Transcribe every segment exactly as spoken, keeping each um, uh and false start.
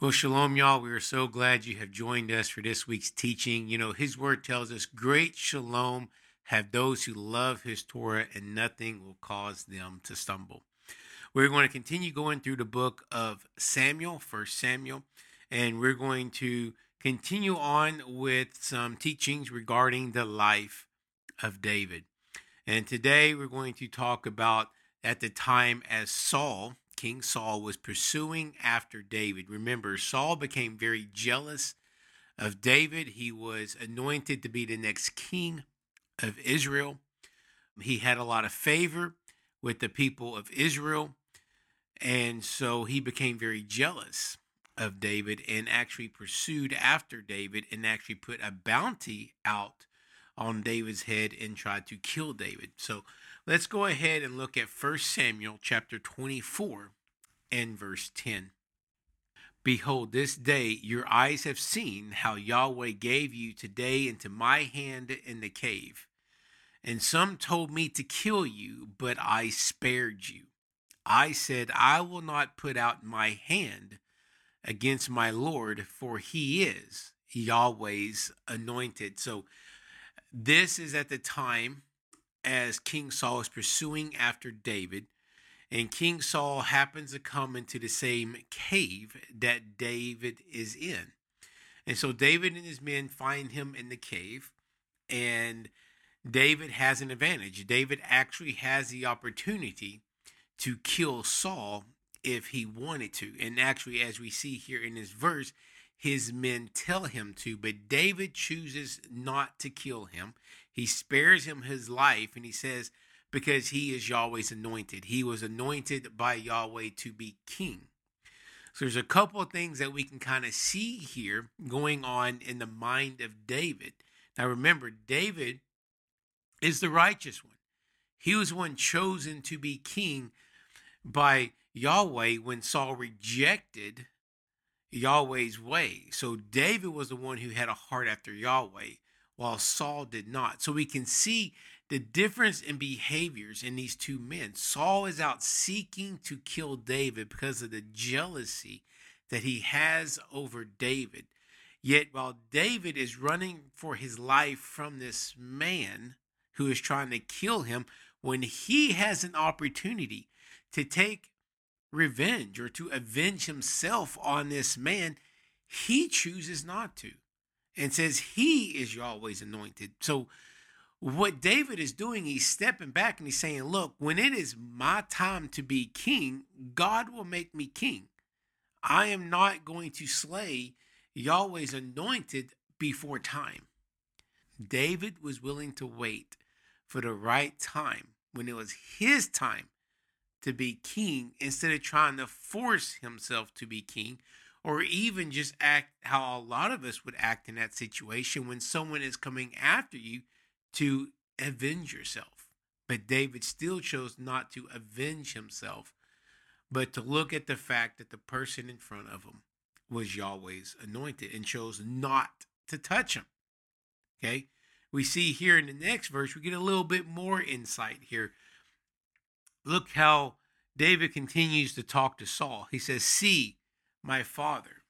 Well, shalom, y'all. We are so glad you have joined us for this week's teaching. You know, his word tells us, great shalom have those who love his Torah, and nothing will cause them to stumble. We're going to continue going through the book of Samuel, First Samuel, and we're going to continue on with some teachings regarding the life of David. And today we're going to talk about at the time as Saul, King Saul, was pursuing after David. Remember, Saul became very jealous of David. He was anointed to be the next king of Israel. He had a lot of favor with the people of Israel. And so he became very jealous of David and actually pursued after David and actually put a bounty out on David's head and tried to kill David. So let's go ahead and look at First Samuel chapter twenty-four and verse ten. Behold, this day your eyes have seen how Yahweh gave you today into my hand in the cave. And some told me to kill you, but I spared you. I said, I will not put out my hand against my Lord, for he is Yahweh's anointed. So this is at the time as King Saul is pursuing after David, and King Saul happens to come into the same cave that David is in. And so David and his men find him in the cave, and David has an advantage. David actually has the opportunity to kill Saul if he wanted to. And actually, as we see here in this verse, his men tell him to, but David chooses not to kill him. He spares him his life, and he says, because he is Yahweh's anointed. He was anointed by Yahweh to be king. So there's a couple of things that we can kind of see here going on in the mind of David. Now remember, David is the righteous one. He was one chosen to be king by Yahweh when Saul rejected Yahweh's way. So David was the one who had a heart after Yahweh, while Saul did not. So we can see the difference in behaviors in these two men. Saul is out seeking to kill David because of the jealousy that he has over David. Yet while David is running for his life from this man who is trying to kill him, when he has an opportunity to take revenge or to avenge himself on this man, he chooses not to and says he is Yahweh's anointed. So what David is doing, he's stepping back and he's saying, look, when it is my time to be king, God will make me king. I am not going to slay Yahweh's anointed before time. David was willing to wait for the right time when it was his time to be king, instead of trying to force himself to be king, or even just act how a lot of us would act in that situation when someone is coming after you to avenge yourself. But David still chose not to avenge himself, but to look at the fact that the person in front of him was Yahweh's anointed and chose not to touch him. Okay? We see here in the next verse, we get a little bit more insight here. Look how David continues to talk to Saul. He says, see, my father,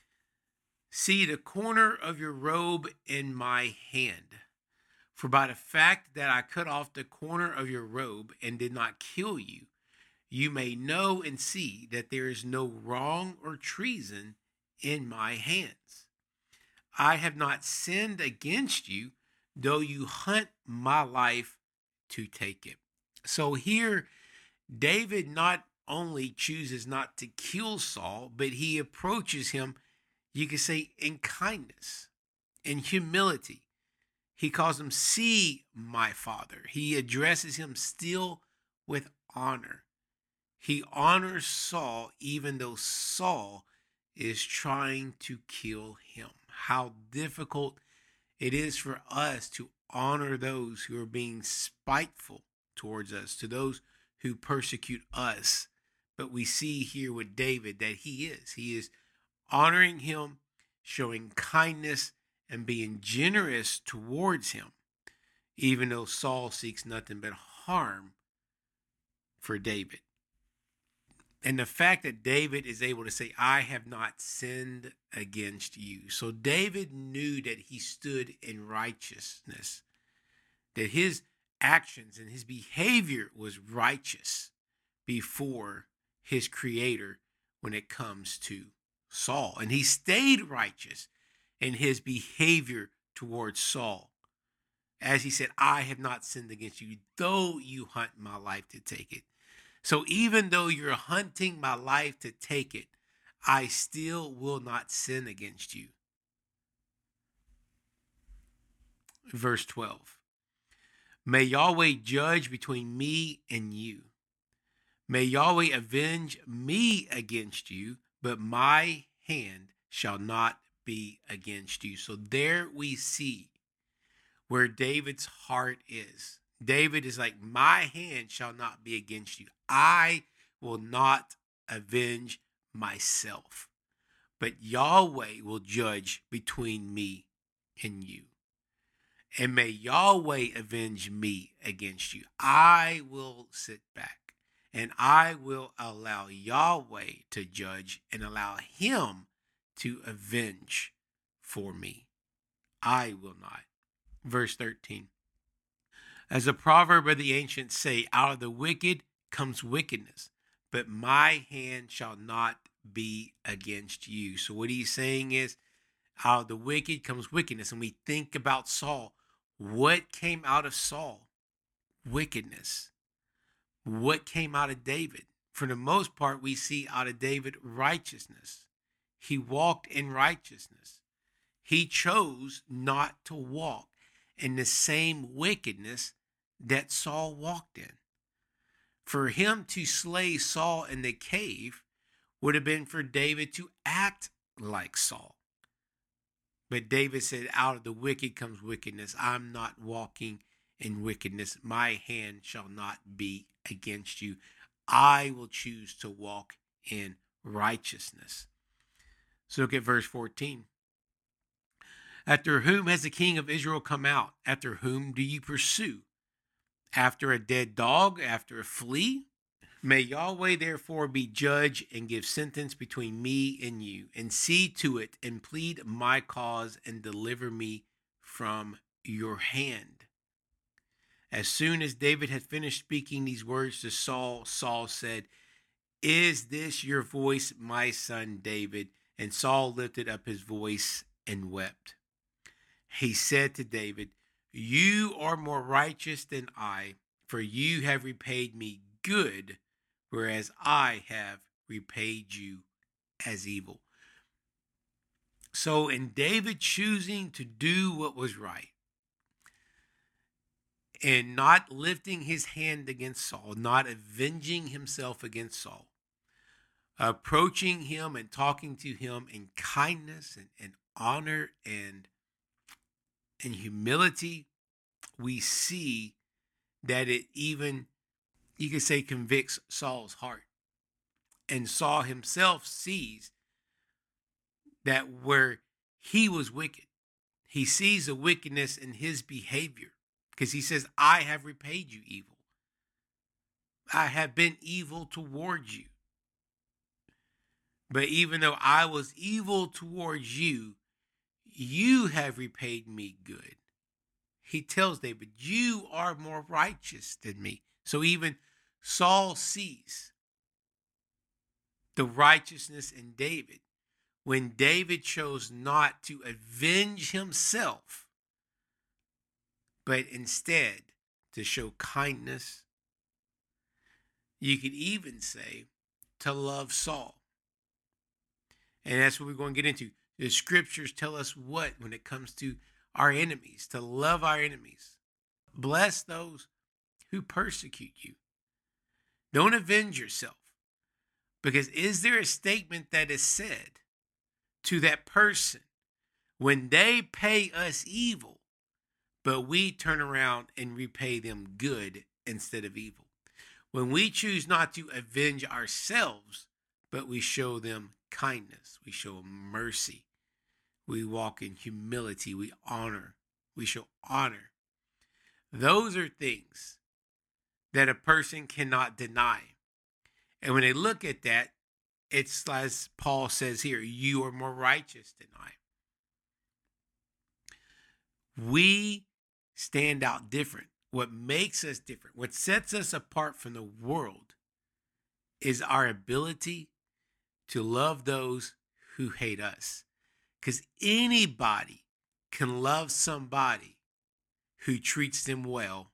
see the corner of your robe in my hand. For by the fact that I cut off the corner of your robe and did not kill you, you may know and see that there is no wrong or treason in my hands. I have not sinned against you, though you hunt my life to take it. So here, David not only chooses not to kill Saul, but he approaches him, you could say, in kindness, in humility. He calls him, see, my father. He addresses him still with honor. He honors Saul even though Saul is trying to kill him. How difficult it is for us to honor those who are being spiteful towards us, to those who persecute us. But we see here with David that he is. He is honoring him, showing kindness, and being generous towards him, even though Saul seeks nothing but harm for David. And the fact that David is able to say, I have not sinned against you. So David knew that he stood in righteousness, that his actions and his behavior was righteous before his creator when it comes to Saul. And he stayed righteous in his behavior towards Saul. As he said, I have not sinned against you, though you hunt my life to take it. So even though you're hunting my life to take it, I still will not sin against you. Verse twelve. May Yahweh judge between me and you. May Yahweh avenge me against you, but my hand shall not be against you. So there we see where David's heart is. David is like, my hand shall not be against you. I will not avenge myself, but Yahweh will judge between me and you. And may Yahweh avenge me against you. I will sit back and I will allow Yahweh to judge and allow him to avenge for me. I will not. Verse thirteen. As a proverb of the ancients say, out of the wicked comes wickedness, but my hand shall not be against you. So what he's saying is, out of the wicked comes wickedness. And we think about Saul. What came out of Saul? Wickedness. What came out of David? For the most part, we see out of David righteousness. He walked in righteousness. He chose not to walk in the same wickedness that Saul walked in. For him to slay Saul in the cave would have been for David to act like Saul. But David said, out of the wicked comes wickedness. I'm not walking in wickedness. My hand shall not be against you. I will choose to walk in righteousness. So look at verse fourteen. After whom has the king of Israel come out? After whom do you pursue? After a dead dog? After a flea? May Yahweh therefore be judge and give sentence between me and you, and see to it and plead my cause and deliver me from your hand. As soon as David had finished speaking these words to Saul, Saul said, is this your voice, my son David? And Saul lifted up his voice and wept. He said to David, you are more righteous than I, for you have repaid me good, whereas I have repaid you as evil. So in David choosing to do what was right and not lifting his hand against Saul, not avenging himself against Saul, approaching him and talking to him in kindness and, and honor and in humility, we see that it even, you could say, convicts Saul's heart. And Saul himself sees that where he was wicked, he sees the wickedness in his behavior, because he says, I have repaid you evil. I have been evil towards you. But even though I was evil towards you, you have repaid me good. He tells David, you are more righteous than me. So even Saul sees the righteousness in David when David chose not to avenge himself, but instead to show kindness. You could even say to love Saul. And that's what we're going to get into. The scriptures tell us what when it comes to our enemies, to love our enemies. Bless those who persecute you. Don't avenge yourself. Because is there a statement that is said to that person when they pay us evil, but we turn around and repay them good instead of evil? When we choose not to avenge ourselves, but we show them kindness, we show them mercy, we walk in humility, we honor, we show honor. Those are things that a person cannot deny. And when they look at that, it's as Paul says here, you are more righteous than I. We stand out different. What makes us different, what sets us apart from the world, is our ability to love those who hate us. Because anybody can love somebody who treats them well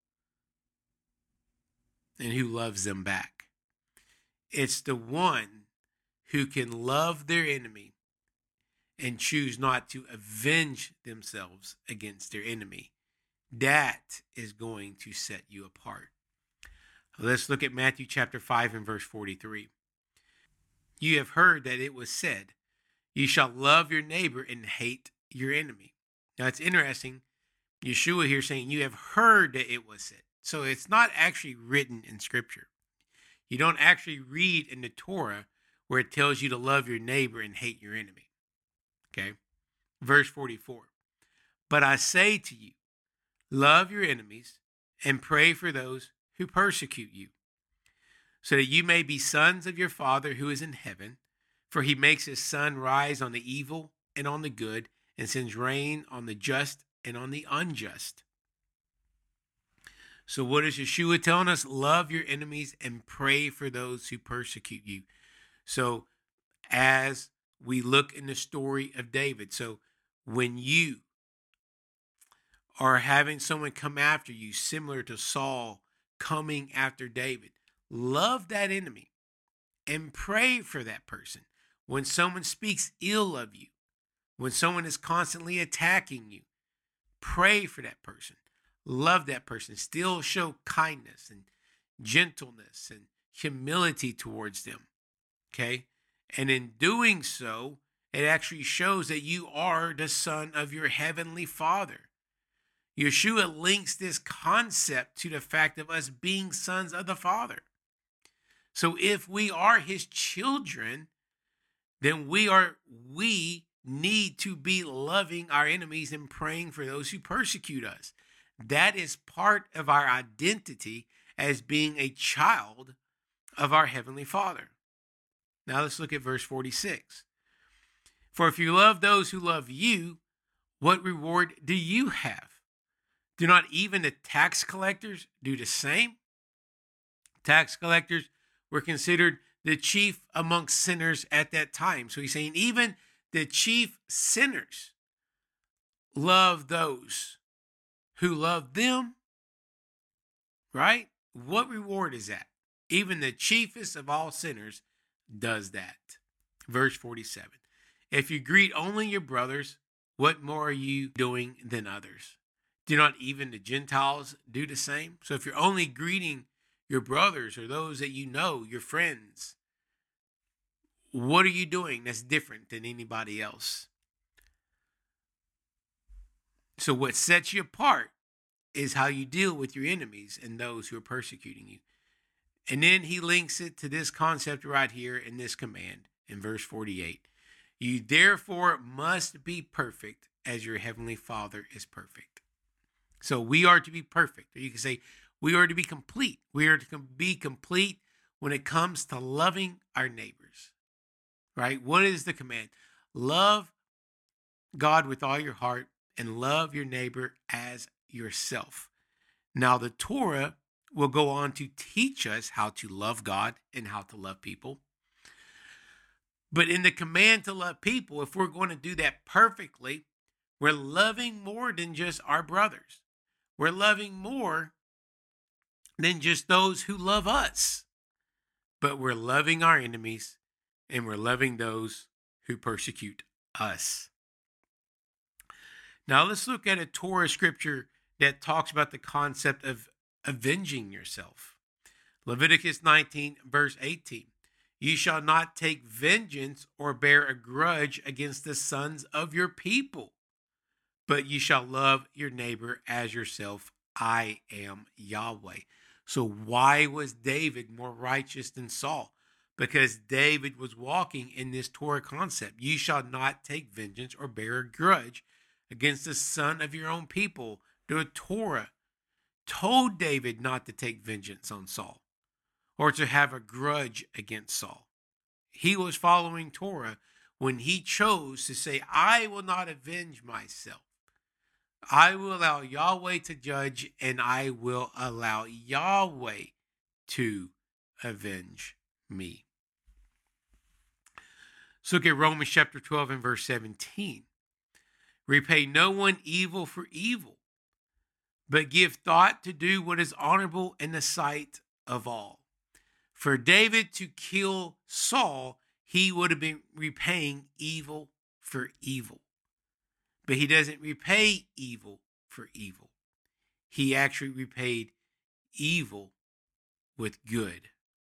and who loves them back. It's the one who can love their enemy and choose not to avenge themselves against their enemy. That is going to set you apart. Let's look at Matthew chapter five and verse forty-three. You have heard that it was said, you shall love your neighbor and hate your enemy. Now it's interesting. Yeshua here saying you have heard that it was said. So it's not actually written in scripture. You don't actually read in the Torah where it tells you to love your neighbor and hate your enemy. Okay. Verse forty-four. But I say to you, love your enemies and pray for those who persecute you, so that you may be sons of your Father who is in heaven. For he makes his sun rise on the evil and on the good, and sends rain on the just and on the unjust. So what is Yeshua telling us? Love your enemies and pray for those who persecute you. So as we look in the story of David, so when you are having someone come after you, similar to Saul coming after David, love that enemy and pray for that person. When someone speaks ill of you, when someone is constantly attacking you, pray for that person. Love that person. Still show kindness and gentleness and humility towards them. Okay? And in doing so, it actually shows that you are the son of your heavenly Father. Yeshua links this concept to the fact of us being sons of the Father. So if we are his children, then we are we need to be loving our enemies and praying for those who persecute us. That is part of our identity as being a child of our heavenly Father. Now let's look at verse forty-six. For if you love those who love you, what reward do you have? Do not even the tax collectors do the same? Tax collectors were considered the chief amongst sinners at that time. So he's saying even the chief sinners love those who love them, right? What reward is that? Even the chiefest of all sinners does that. Verse forty-seven. If you greet only your brothers, what more are you doing than others? Do not even the Gentiles do the same? So if you're only greeting your brothers or those that you know, your friends, what are you doing that's different than anybody else? So what sets you apart is how you deal with your enemies and those who are persecuting you. And then he links it to this concept right here in this command in verse forty-eight. You therefore must be perfect as your heavenly Father is perfect. So we are to be perfect. Or you can say we are to be complete. We are to be complete when it comes to loving our neighbors. Right? What is the command? Love God with all your heart and love your neighbor as yourself. Now the Torah will go on to teach us how to love God and how to love people. But in the command to love people, if we're going to do that perfectly, we're loving more than just our brothers. We're loving more than just those who love us. But we're loving our enemies and we're loving those who persecute us. Now let's look at a Torah scripture that talks about the concept of avenging yourself. Leviticus nineteen, verse eighteen. You shall not take vengeance or bear a grudge against the sons of your people, but you shall love your neighbor as yourself. I am Yahweh. So why was David more righteous than Saul? Because David was walking in this Torah concept. You shall not take vengeance or bear a grudge against the son of your own people. The Torah told David not to take vengeance on Saul or to have a grudge against Saul. He was following Torah when he chose to say, I will not avenge myself. I will allow Yahweh to judge, and I will allow Yahweh to avenge me. Let's look at Romans chapter twelve and verse seventeen. Repay no one evil for evil, but give thought to do what is honorable in the sight of all. For David to kill Saul, he would have been repaying evil for evil. But he doesn't repay evil for evil. He actually repaid evil with good.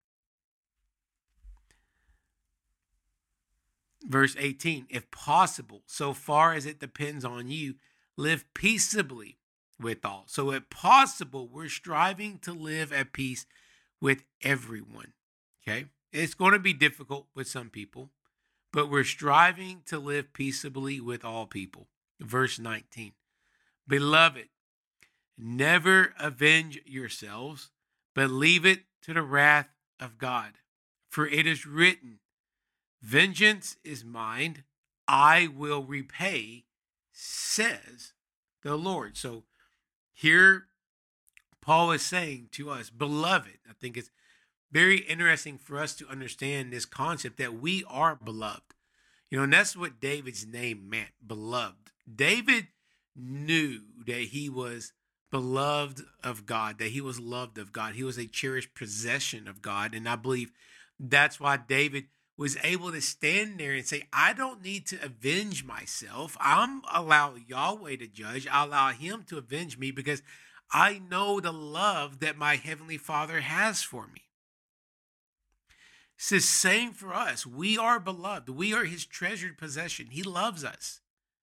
Verse eighteen, if possible, so far as it depends on you, live peaceably with all. So if possible, we're striving to live at peace with everyone. Okay? It's going to be difficult with some people, but we're striving to live peaceably with all people. Verse nineteen, beloved, never avenge yourselves, but leave it to the wrath of God. For it is written, vengeance is mine, I will repay, says the Lord. So here Paul is saying to us, beloved, I think it's very interesting for us to understand this concept that we are beloved. You know, and that's what David's name meant, beloved. David knew that he was beloved of God, that he was loved of God. He was a cherished possession of God. And I believe that's why David was able to stand there and say, I don't need to avenge myself. I'm allow Yahweh to judge. I allow him to avenge me because I know the love that my Heavenly Father has for me. It's the same for us. We are beloved. We are his treasured possession. He loves us.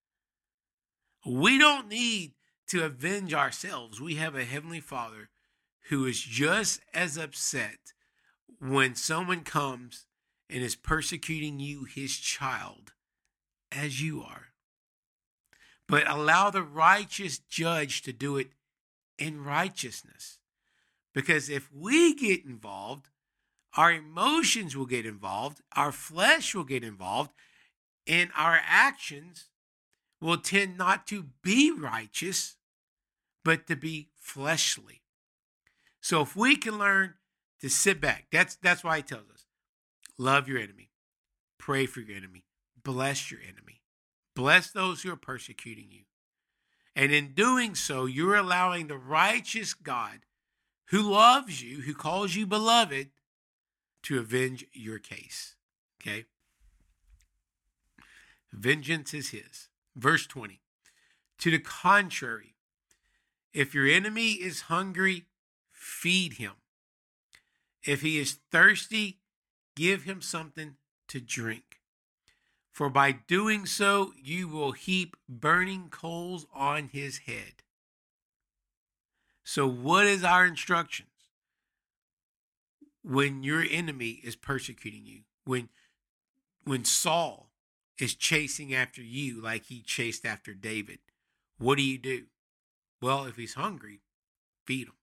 We don't need to avenge ourselves. We have a Heavenly Father who is just as upset when someone comes and is persecuting you, his child, as you are. But allow the righteous judge to do it in righteousness. Because if we get involved, our emotions will get involved, our flesh will get involved, and our actions will tend not to be righteous, but to be fleshly. So if we can learn to sit back, that's, that's why he tells us, love your enemy, pray for your enemy, bless your enemy, bless those who are persecuting you. And in doing so, you're allowing the righteous God who loves you, who calls you beloved, to avenge your case. Okay? Vengeance is his. Verse twenty. To the contrary, if your enemy is hungry, feed him. If he is thirsty, give him something to drink. For by doing so, you will heap burning coals on his head. So what is our instructions? When your enemy is persecuting you, when, when Saul is chasing after you like he chased after David, what do you do? Well, if he's hungry, feed him.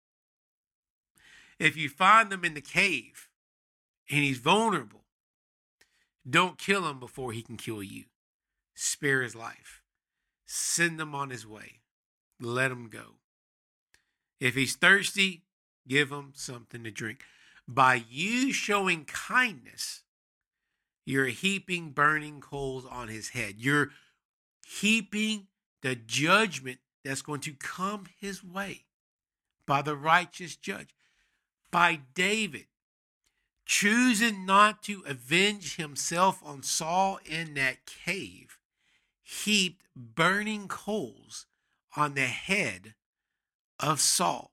If you find him in the cave and he's vulnerable, don't kill him before he can kill you. Spare his life. Send him on his way. Let him go. If he's thirsty, give him something to drink. By you showing kindness, you're heaping burning coals on his head. You're heaping the judgment that's going to come his way by the righteous judge. By David choosing not to avenge himself on Saul in that cave, heaped burning coals on the head of Saul.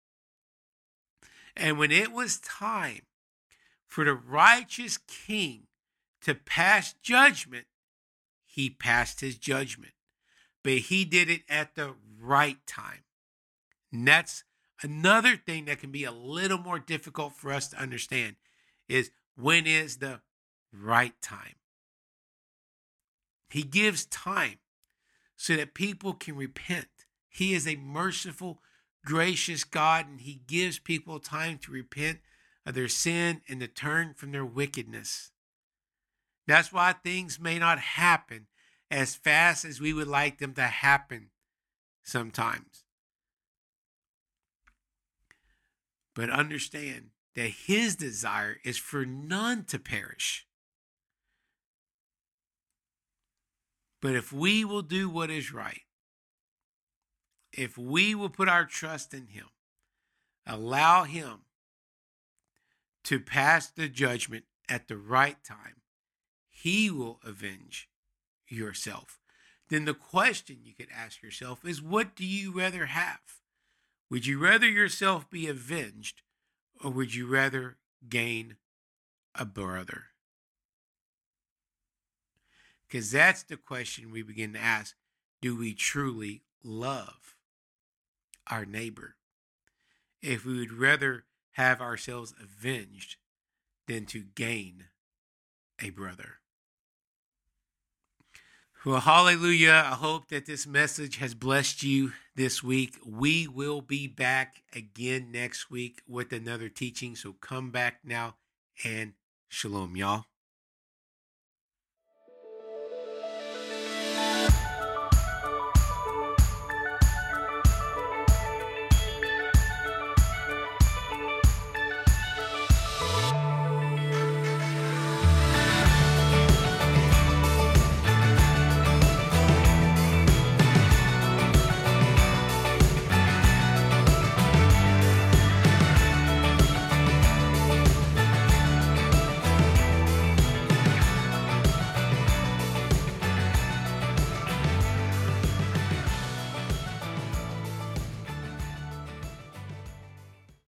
And when it was time for the righteous king to pass judgment, he passed his judgment. But he did it at the right time. And that's another thing that can be a little more difficult for us to understand is when is the right time. He gives time so that people can repent. He is a merciful, gracious God, and he gives people time to repent of their sin and to turn from their wickedness. That's why things may not happen as fast as we would like them to happen sometimes. But understand that his desire is for none to perish. But if we will do what is right, if we will put our trust in him, allow him to pass the judgment at the right time, he will avenge yourself. Then the question you could ask yourself is, what do you rather have? Would you rather yourself be avenged, or would you rather gain a brother? Because that's the question we begin to ask. Do we truly love our neighbor? If we would rather have ourselves avenged than to gain a brother. Well, hallelujah. I hope that this message has blessed you this week. We will be back again next week with another teaching. So come back now, and shalom, y'all.